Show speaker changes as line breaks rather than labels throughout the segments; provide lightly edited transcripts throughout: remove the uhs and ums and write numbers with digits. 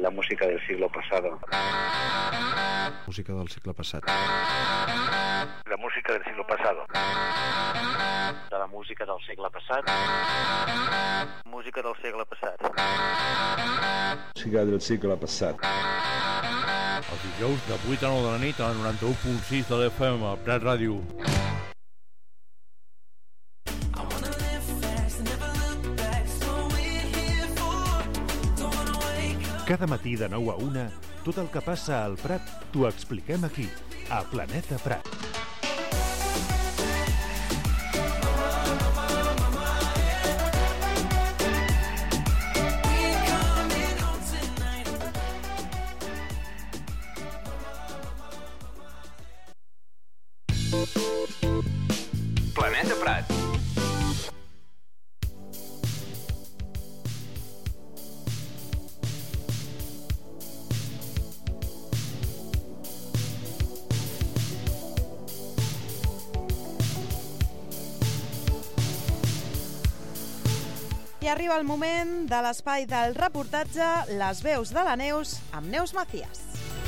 la música del siglo pasado.
Música del segle passat.
La música del siglo pasado.
De la música del segle passat.
Música del segle passat.
Música del segle passat.
Els dijous de 8 a 9 de la nit a la 91.6 de l'FM, al Prat Ràdio.
Cada matí de 9 a 1, tot el que passa al Prat t'ho expliquem aquí, a Planeta Prat.
Planeta Prat.
I arriba el moment de l'espai del reportatge Les veus de la Neus amb Neus Macías.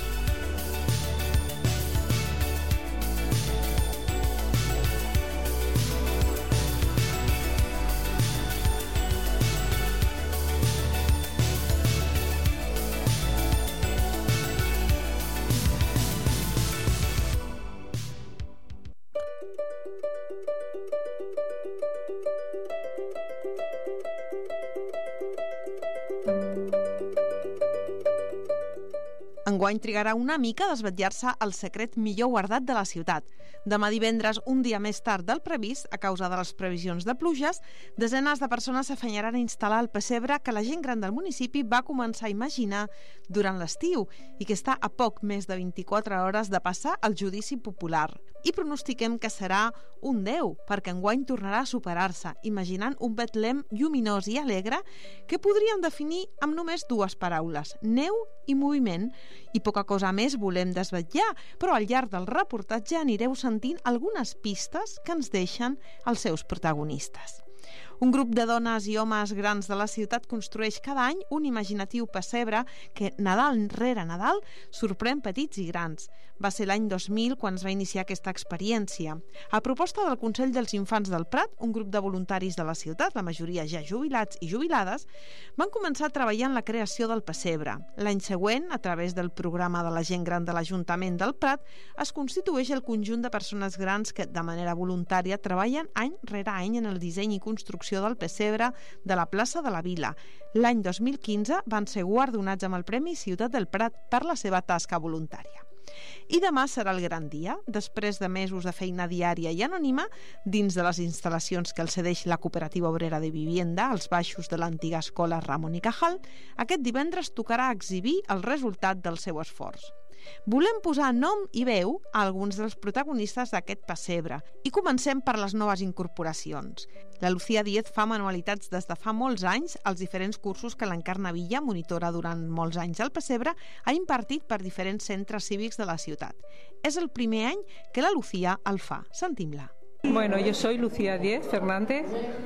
Enguany trigarà una mica a desvetllar-se el secret millor guardat de la ciutat. Demà divendres, un dia més tard del previst, a causa de les previsions de pluges, desenes de persones s'afanyaran a instal·lar el pessebre que la gent gran del municipi va començar a imaginar durant l'estiu i que està a poc més de 24 hores de passar al judici popular. I pronostiquem que serà un 10, perquè enguany tornarà a superar-se, imaginant un Betlem lluminós i alegre que podríem definir amb només dues paraules, neu i moviment. I poca cosa més volem desvetllar, però al llarg del reportatge anireu sentint algunes pistes que ens deixen els seus protagonistes. Un grup de dones i homes grans de la ciutat construeix cada any un imaginatiu pessebre que, Nadal rere Nadal, sorprèn petits i grans. Va ser l'any 2000 quan es va iniciar aquesta experiència. A proposta del Consell dels Infants del Prat, un grup de voluntaris de la ciutat, la majoria ja jubilats i jubilades, van començar a treballar en la creació del pessebre. L'any següent, a través del programa de la gent gran de l'Ajuntament del Prat, es constitueix el conjunt de persones grans que, de manera voluntària, treballen any rere any en el disseny i construcció del pessebre de la plaça de la Vila. L'any 2015 van ser guardonats amb el Premi Ciutat del Prat per la seva tasca voluntària. I demà serà el gran dia. Després de mesos de feina diària i anònima, dins de les instal·lacions que el cedeix la Cooperativa Obrera de Vivienda, als baixos de l'antiga escola Ramon i Cajal, aquest divendres tocarà exhibir el resultat del seu esforç. Volem posar nom i veu a alguns dels protagonistes d'aquest pessebre i comencem per les noves incorporacions. La Lucía Díez fa manualitats des de fa molts anys als diferents cursos que l'Encarna Villa, monitora durant molts anys al pessebre, ha impartit per diferents centres cívics de la ciutat. És el primer any que la Lucía el fa. Sentim-la.
Bueno, yo soy Lucía Díez Fernández,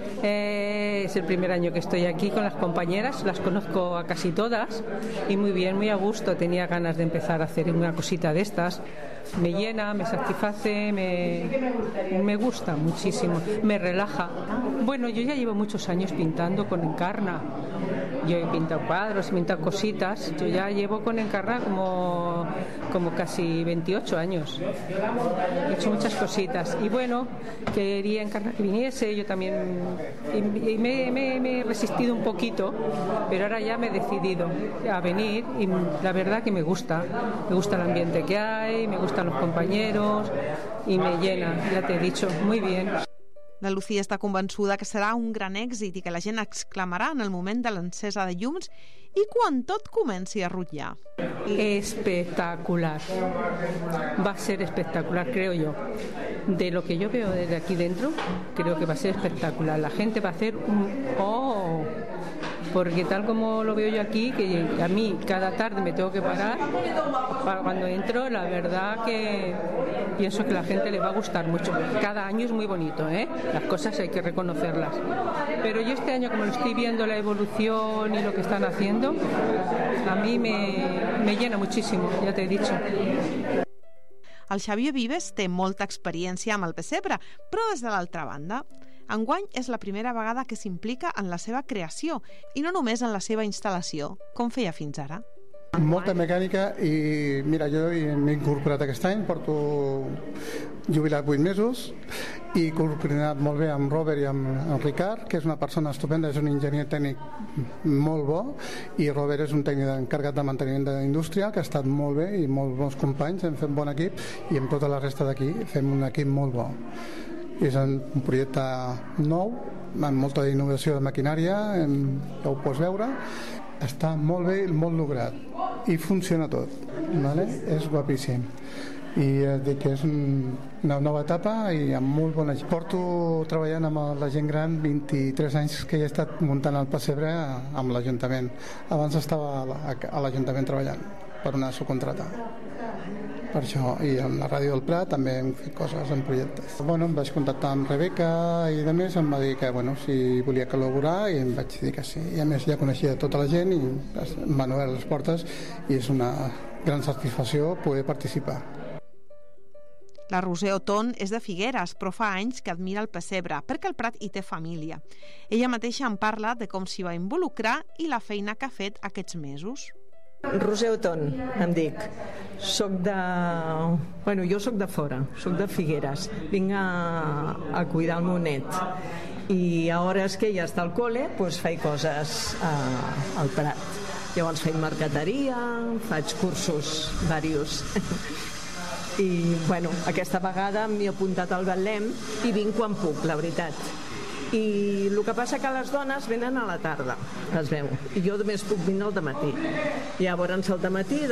es el primer año que estoy aquí con las compañeras, las conozco a casi todas y muy bien, muy a gusto, tenía ganas de empezar a hacer una cosita de estas, me llena, me satisface, me gusta muchísimo, me relaja. Bueno, yo ya llevo muchos años pintando con Encarna, yo he pintado cuadros, he pintado cositas, yo ya llevo con Encarna como casi 28 años, he hecho muchas cositas y bueno, quería Encarna que viniese, yo también y me he resistido un poquito, pero ahora ya me he decidido a venir y la verdad que me gusta el ambiente que hay, me gustan los compañeros y me llena, ya te he dicho, muy bien.
La Lucía està convençuda que serà un gran èxit i que la gent exclamarà en el moment de l'encesa de llums i quan tot comenci a rutllar.
Espectacular. Va a ser espectacular, creo yo. De lo que yo veo desde aquí dentro, creo que va a ser espectacular. La gente va a hacer un ¡oh! porque tal como lo veo yo aquí, que a mí cada tarde me tengo que parar, para cuando entro, la verdad que pienso que a la gente le va a gustar mucho. Cada año es muy bonito, las cosas hay que reconocerlas. Pero yo este año, como lo estoy viendo, la evolución y lo que están haciendo, a mí me llena muchísimo, ya te he dicho.
El Xavier Vives té molta experiència amb el pessebre, però des de l'altra banda. Enguany és la primera vegada que s'implica en la seva creació i no només en la seva instal·lació, com feia fins ara.
Molta mecànica i mira, jo m'he incorporat aquest any, porto jubilat 8 mesos i he coordinat molt bé amb Robert i amb Ricard, que és una persona estupenda, és un enginyer tècnic molt bo, i Robert és un tècnic encarregat de manteniment d'indústria, que ha estat molt bé i molt bons companys, hem fet bon equip i amb tota la resta d'aquí fem un equip molt bo. És un projecte nou, amb molta innovació de maquinària, ja ho pots veure, està molt bé, molt lograt i funciona tot, vale? És guapíssim i dic que és una nova etapa i amb molt bona gent. Porto treballant amb la gent gran 23 anys que he estat muntant el pessebre amb l'Ajuntament. Abans estava a l'Ajuntament treballant per una subcontrata. Per això, i amb la Ràdio del Prat també hem fet coses en projectes. Bueno, em vaig contactar amb Rebeca i de més, em va dir que si volia col·laborar i em vaig dir que sí. I a més ja coneixia tota la gent i em van obrir les portes i és una gran satisfacció poder participar.
La Roser Oton és de Figueres, però fa anys que admira el pessebre perquè el Prat hi té família. Ella mateixa em parla de com s'hi va involucrar i la feina que ha fet aquests mesos.
Roser Oton, em dic. Jo soc de fora, soc de Figueres. Vinc a cuidar el meu net. I a hores que ja està al col·le, doncs faig coses al Prat. Llavors faig marqueteria, faig cursos diversos. I, aquesta vegada m'he apuntat al Betlem i vinc quan puc, la veritat. I el que passa que les dones venen a la tarda, es veu, i jo només puc vindre al dematí. Llavors al dematí,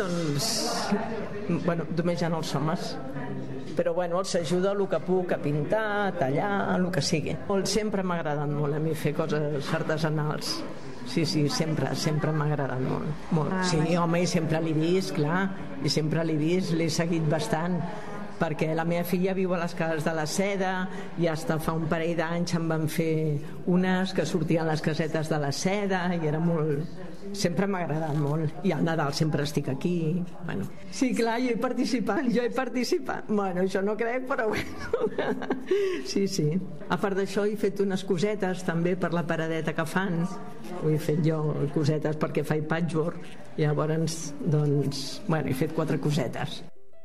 només hi ha els homes, però els ajuda el que puc a pintar, a tallar, el que sigui. Sempre m'ha agradat molt a mi fer coses artesanals. Sí, sempre m'ha agradat molt. Sí, home, i sempre l'he vist, clar, i sempre l'he vist, l'he seguit bastant, perquè la meva filla viu a les cases de la seda i hasta fa un parell d'anys em van fer unes que sortien les casetes de la seda i era molt... Sempre m'ha agradat molt i al Nadal sempre estic aquí. Sí, clar, jo he participat. Això no crec, però Sí. A part d'això he fet unes cosetes també per la paradeta que fan. Ho he fet jo, cosetes, perquè faig patchwork. Llavors, he fet 4 cosetes.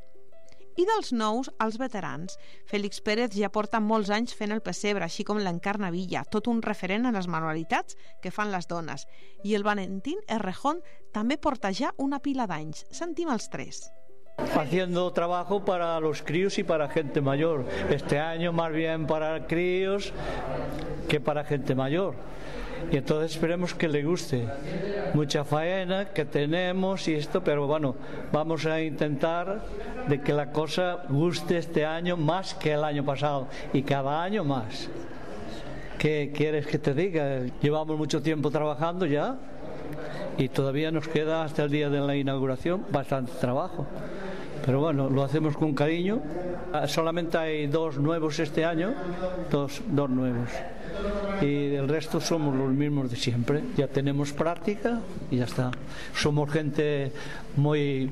I dels nous, els veterans. Fèlix Pérez ja porta molts anys fent el pessebre, així com l'Encarna Villa, tot un referent en les manualitats que fan les dones. I el Valentín Errejón també porta ja una pila d'anys. Sentim els 3.
Haciendo trabajo para los críos y para gente mayor. Este año más bien para críos que para gente mayor. Y entonces esperemos que le guste. Mucha faena que tenemos y esto, pero vamos a intentar de que la cosa guste este año más que el año pasado y cada año más. ¿Qué quieres que te diga? Llevamos mucho tiempo trabajando ya y todavía nos queda hasta el día de la inauguración bastante trabajo. Pero lo hacemos con cariño. Solamente hay 2 nuevos este año, dos nuevos. Y el resto somos los mismos de siempre. Ya tenemos práctica y ya está. Somos gente muy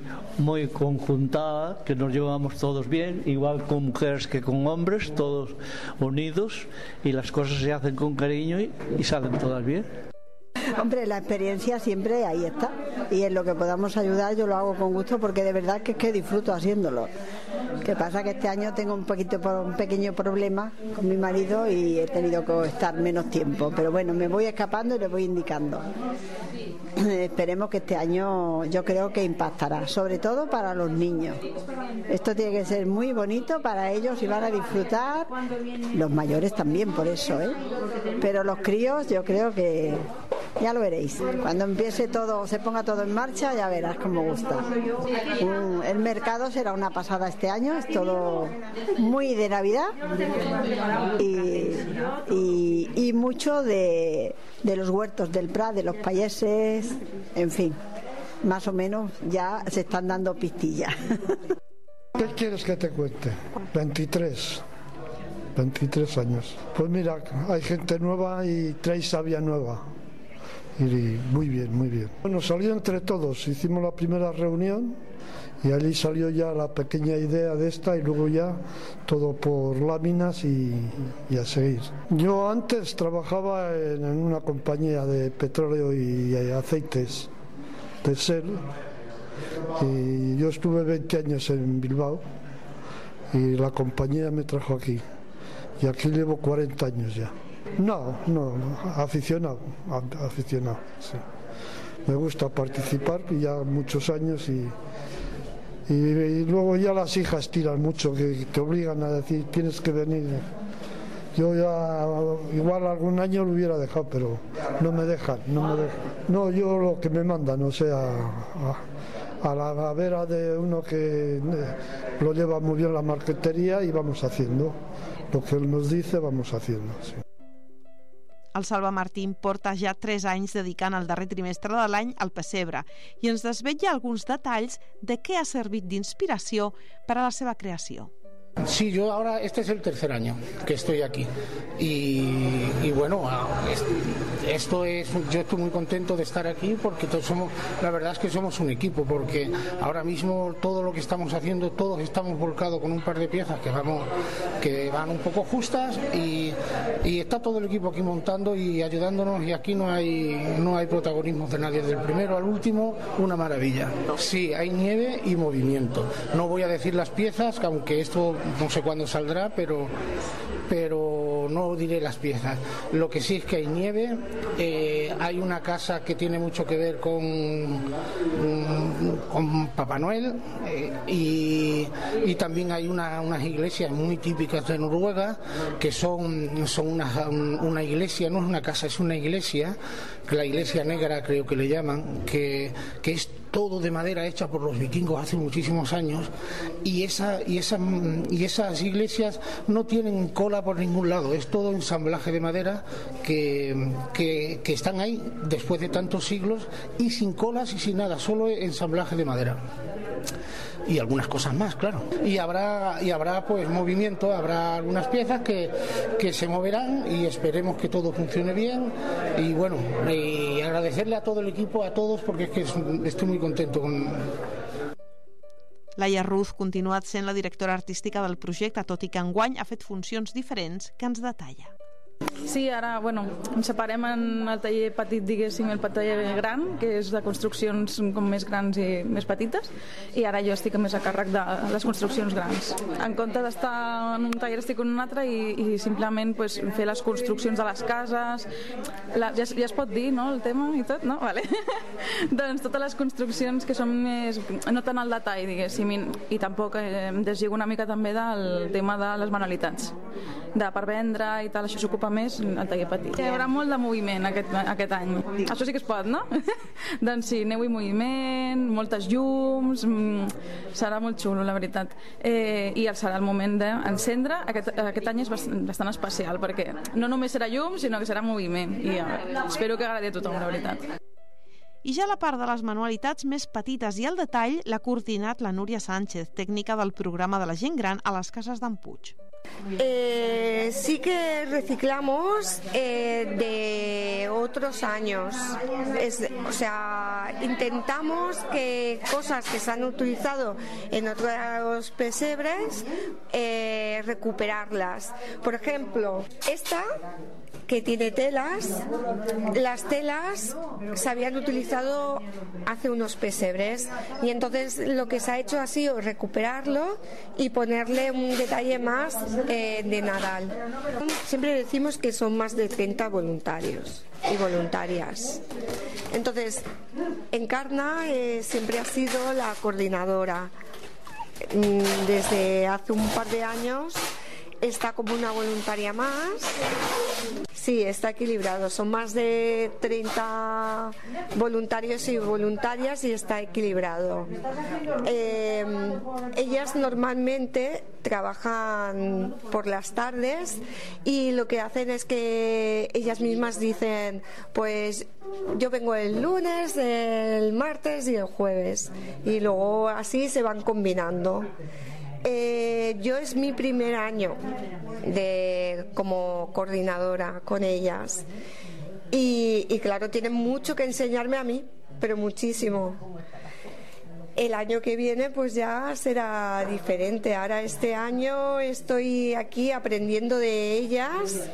conjuntada, que nos llevamos todos bien, igual con mujeres que con hombres, todos unidos, y las cosas se hacen con cariño y salen todas bien.
Hombre, la experiencia siempre ahí está, y en lo que podamos ayudar yo lo hago con gusto, porque de verdad que es que disfruto haciéndolo. Que pasa que este año tengo un pequeño problema con mi marido y he tenido que estar menos tiempo, pero me voy escapando y le voy indicando. Esperemos que este año yo creo que impactará, sobre todo para los niños. Esto tiene que ser muy bonito para ellos y van a disfrutar, los mayores también por eso, pero los críos yo creo que ya lo veréis. Cuando empiece todo, se ponga todo en marcha, ya verás cómo gusta. El mercado será una pasada este año, es todo muy de Navidad y mucho de de los huertos del Prat, de los payeses, en fin, más o menos ya se están dando pistillas.
¿Qué quieres que te cuente? 23 años. Pues mira, hay gente nueva y trae sabia nueva. Y muy bien, muy bien. Bueno, salió entre todos, hicimos la primera reunión y allí salió ya la pequeña idea de esta y luego ya todo por láminas y a seguir. Yo antes trabajaba en una compañía de petróleo y aceites de Shell y yo estuve 20 años en Bilbao y la compañía me trajo aquí y aquí llevo 40 años ya. No, aficionado, sí. Me gusta participar ya muchos años y luego ya las hijas tiran mucho, que te obligan a decir tienes que venir. Yo ya igual algún año lo hubiera dejado, pero no me dejan. No, yo lo que me mandan, o sea, a la vera de uno que lo lleva muy bien la marquetería y vamos haciendo. Lo que él nos dice vamos haciendo, sí.
El Salva Martín porta ja 3 anys dedicant el darrer trimestre de l'any al pessebre i ens desvetlla alguns detalls de què ha servit d'inspiració per a la seva creació.
Sí, yo ahora, este es el tercer año que estoy aquí y bueno, esto es, yo estoy muy contento de estar aquí porque todos somos, la verdad es que somos un equipo, porque ahora mismo todo lo que estamos haciendo, todos estamos volcados con un par de piezas que van un poco justas y está todo el equipo aquí montando y ayudándonos y aquí no hay protagonismo de nadie, del primero al último, una maravilla. Sí, hay nieve y movimiento. No voy a decir las piezas, que aunque esto no sé cuándo saldrá, pero no diré las piezas. Lo que sí es que hay nieve, hay una casa que tiene mucho que ver con Papá Noel y también hay unas iglesias muy típicas de Noruega que son una iglesia, no es una casa, es una iglesia, que la iglesia negra creo que le llaman, que es todo de madera hecha por los vikingos hace muchísimos años y esas iglesias no tienen cola por ningún lado, es todo ensamblaje de madera que están ahí después de tantos siglos y sin colas y sin nada, solo ensamblaje de madera. Y algunas cosas más, claro. Y habrá pues movimiento, habrá algunas piezas que se moverán y esperemos que todo funcione bien. Y bueno, y agradecerle a todo el equipo, a todos, porque es que estoy muy contento con...
Laia Ruz ha continuat sent la directora artística del projecte, tot i que enguany ha fet funcions diferents que ens detalla.
Sí, ara, bueno, ens separem en el taller petit, diguéssim, el taller gran, que és de construccions com més grans i més petites, i ara jo estic més a càrrec de les construccions grans. En comptes d'estar en un taller estic en un altre i simplement pues, fer les construccions de les cases, ja es pot dir, no?, el tema i tot, no? Vale. Doncs totes les construccions que són més, no tant al detall, diguéssim, i tampoc em deslligo una mica també del tema de les manualitats, de per vendre i tal, això s'ocupa més al taller petit. Hi haurà molt de moviment aquest any. Això sí que es pot, no? Doncs sí, neu i moviment, moltes llums, serà molt xulo, la veritat. I serà el moment d'encendre. Aquest any és bastant especial, perquè no només serà llum, sinó que serà moviment. I espero que agradi a tothom, la veritat.
I ja la part de les manualitats més petites i el detall l'ha coordinat la Núria Sánchez, tècnica del programa de la gent gran a les cases d'en Puig.
Sí que reciclamos de otros años, o sea, intentamos que cosas que se han utilizado en otros pesebres recuperarlas. Por ejemplo, esta que tiene telas, las telas se habían utilizado hace unos pesebres y entonces lo que se ha hecho ha sido recuperarlo y ponerle un detalle más de Nadal. Siempre decimos que son más de 30 voluntarios y voluntarias. Entonces, Encarna siempre ha sido la coordinadora. Desde hace un par de años está como una voluntaria más. Sí, está equilibrado. Son más de 30 voluntarios y voluntarias y está equilibrado. Ellas normalmente trabajan por las tardes y lo que hacen es que ellas mismas dicen, pues yo vengo el lunes, el martes y el jueves, y luego así se van combinando. Yo es mi primer año como coordinadora con ellas y claro, tienen mucho que enseñarme a mí, pero muchísimo. El año que viene pues ya será diferente. Ahora este año estoy aquí aprendiendo de ellas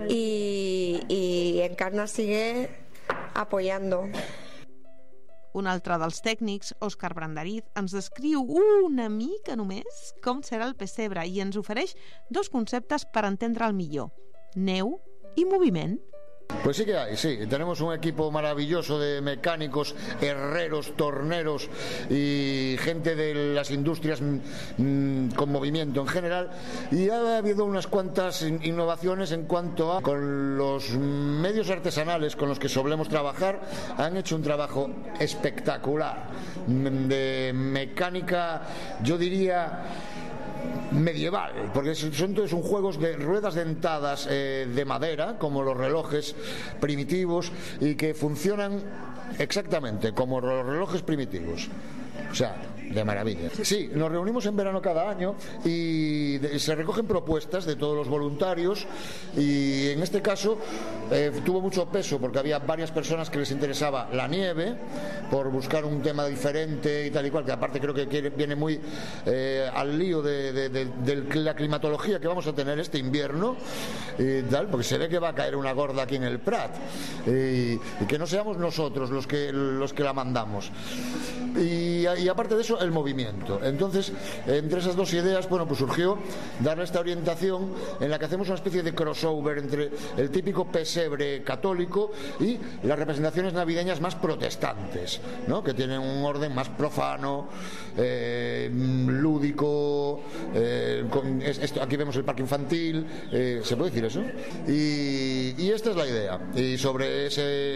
y Encarna sigue apoyando.
Un altre dels tècnics, Òscar Brandariz, ens descriu una mica només com serà el pessebre i ens ofereix 2 conceptes per entendre'l millor: neu i moviment.
Pues sí que hay, sí. Tenemos un equipo maravilloso de mecánicos, herreros, torneros y gente de las industrias con movimiento en general. Y ha habido unas cuantas innovaciones en cuanto a con los medios artesanales con los que solemos trabajar. Han hecho un trabajo espectacular de mecánica, yo diría medieval, porque son todos juegos de ruedas dentadas de madera, como los relojes primitivos, y que funcionan exactamente como los relojes primitivos. O sea, de maravilla. Sí, nos reunimos en verano cada año y se recogen propuestas de todos los voluntarios, y en este caso tuvo mucho peso porque había varias personas que les interesaba la nieve por buscar un tema diferente y tal y cual, que aparte creo que viene muy al lío de la climatología que vamos a tener este invierno y tal, porque se ve que va a caer una gorda aquí en el Prat y que no seamos nosotros los que la mandamos. Y aparte de eso, el movimiento. Entonces, entre esas dos ideas, bueno, pues surgió darle esta orientación en la que hacemos una especie de crossover entre el típico pesebre católico y las representaciones navideñas más protestantes, ¿no? Que tienen un orden más profano, lúdico. Aquí vemos el parque infantil, ¿se puede decir eso? Y esta es la idea. Y sobre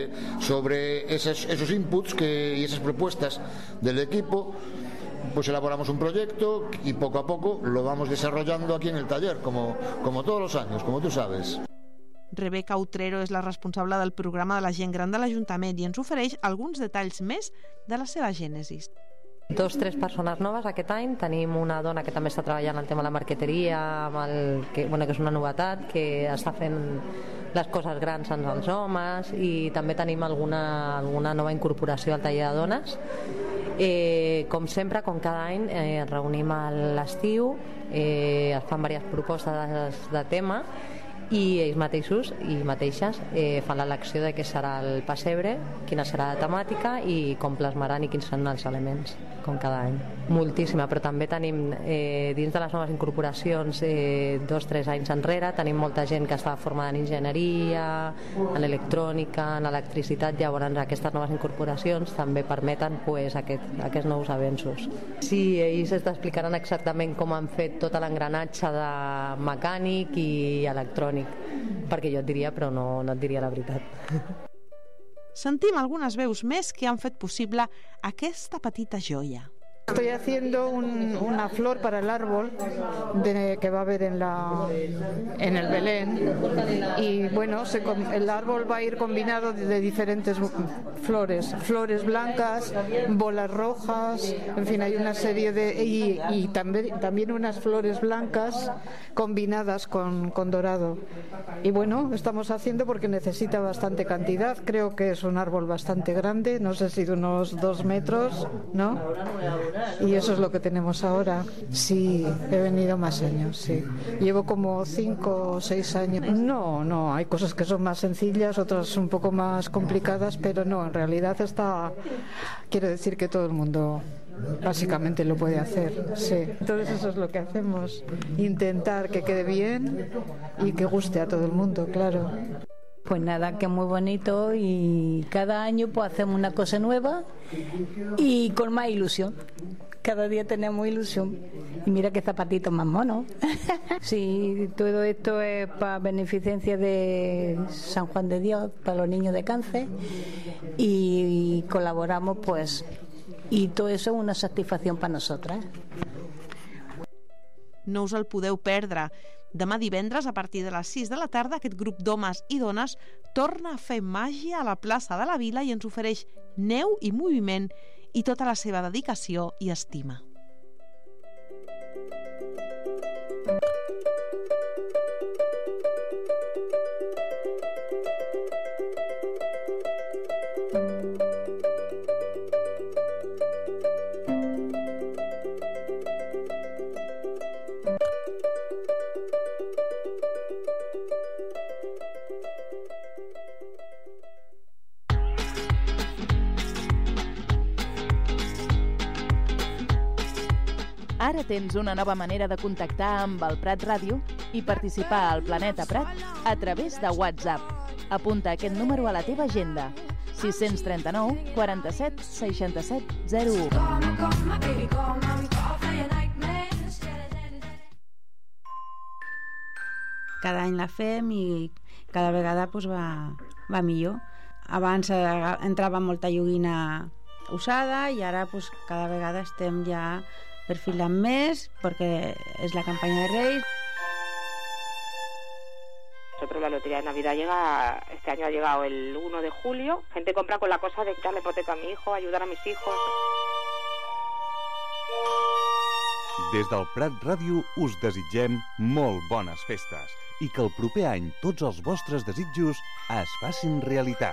esos inputs y esas propuestas del equipo, pues elaboramos un proyecto y poco a poco lo vamos desarrollando aquí en el taller, como todos los años, como tú sabes.
Rebeca Utrero és la responsable del programa de la gent gran de l'Ajuntament i ens ofereix alguns detalls més de la seva gènesis.
2-3 persones noves aquest any. Tenim una dona que també està treballant el tema de la marqueteria, que és una novetat, que està fent les coses grans amb els homes, i també tenim alguna nova incorporació al taller de dones. Com sempre, com cada any, reunim a l'estiu, es fan diverses propostes de tema i ells mateixos i mateixes fan l'elecció de què serà el pessebre, quina serà la temàtica i com plasmaran i quins seran els elements, com cada any. Moltíssima, però també tenim dins de les noves incorporacions 2-3 anys enrere, tenim molta gent que està formada en enginyeria, en electrònica, en electricitat. Llavors aquestes noves incorporacions també permeten aquests nous avenços. Sí, ells ens explicaran exactament com han fet tot l'engranatge de mecànic i electrònic, perquè jo et diria, però no et diria la veritat.
Sentim algunes veus més que han fet possible aquesta petita joia.
Estoy haciendo una flor para el árbol que va a haber en el Belén, y bueno, el árbol va a ir combinado de diferentes flores blancas, bolas rojas, en fin, hay una serie y también unas flores blancas combinadas con dorado. Y bueno, estamos haciendo porque necesita bastante cantidad. Creo que es un árbol bastante grande, no sé si de unos 2 metros, ¿no? Y eso es lo que tenemos ahora. Sí, he venido más años, sí. Llevo como 5 o 6 años. No, hay cosas que son más sencillas, otras un poco más complicadas, pero no, en realidad quiero decir que todo el mundo básicamente lo puede hacer, sí. Entonces eso es lo que hacemos, intentar que quede bien y que guste a todo el mundo, claro.
Pues nada, que muy bonito, y cada año pues hacemos una cosa nueva y con más ilusión, cada día tenemos ilusión. Y mira qué zapatitos más monos. Sí, todo esto es para beneficencia de San Juan de Dios, para los niños de cáncer, y colaboramos, pues, y todo eso es una satisfacción para nosotras.
No us el podeu perdre. Demà divendres, a partir de les 6 de la tarda, aquest grup d'homes i dones torna a fer màgia a la plaça de la Vila i ens ofereix neu i moviment i tota la seva dedicació i estima.
Ara tens una nova manera de contactar amb el Prat Ràdio i participar al Planeta Prat a través de WhatsApp. Apunta aquest número a la teva agenda: 639 47 67 01.
Cada any la fem i cada vegada pues, va millor. Abans entrava molta joguina usada i ara pues, cada vegada estem ja perfilant més porque es la campaña de Reyes.
Nosotros la lotería de Navidad llega, este año ha llegado el 1 de julio. Gente compra con la cosa de quitarle hipoteca a mi hijo, ayudar a mis hijos.
Des del Prat Ràdio us desitgem molt bones festes i que el proper any tots els vostres desitjos es facin realitat.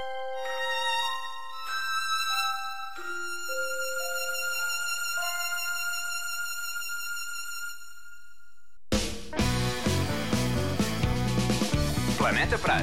Planeta Prat.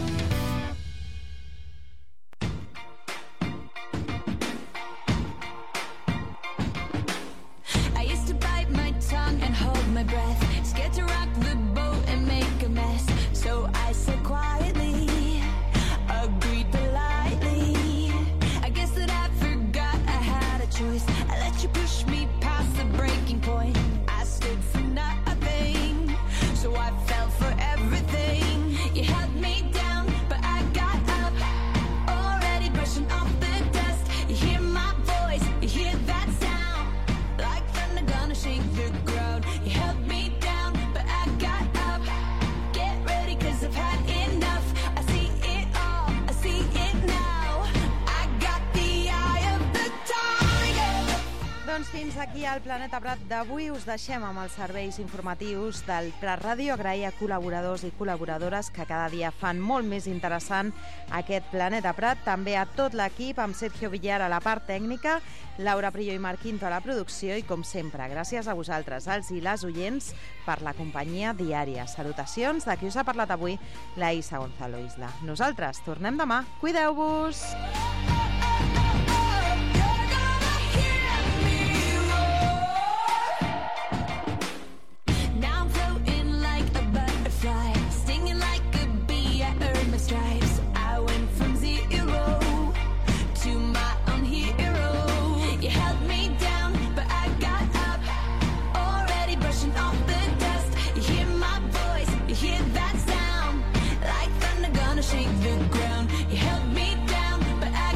I used to bite my tongue and hold my breath, scared to rock the boat and make a mess. So I said quietly, agreed politely. I guess that I forgot I had a choice. I let you push me past the breaking point. I stood for nothing, so I fell for everything. You held me down, but I got up, already brushing off the dust. You hear my voice, you hear that sound, like thunder gonna shake the ground. You held me down, but I got up. Get ready, 'cause I've had enough. I see it all, I see it now. I got the eye of the tiger.
Doncs fins aquí al Planeta Prat d'avui. Us deixem amb els serveis informatius del Prat Ràdio. Agrair a col·laboradors i col·laboradores que cada dia fan molt més interessant aquest Planeta Prat. També a tot l'equip, amb Sergio Villar a la part tècnica, Laura Prillo i Marc Quinto a la producció i, com sempre, gràcies a vosaltres, els i les oients, per la companyia diària. Salutacions de qui us ha parlat avui, la Isa Gonzalo Isla. Nosaltres tornem demà. Cuideu-vos!
Now I'm floating like a butterfly, stinging like a bee. I earned my stripes. I went from zero to my own hero. You held me down, but I got up, already brushing off the dust. You hear my voice, you hear that sound, like thunder gonna shake the ground. You held me down, but I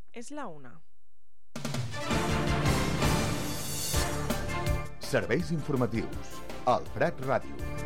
És la 1.
Serveis informatius al Prat Ràdio.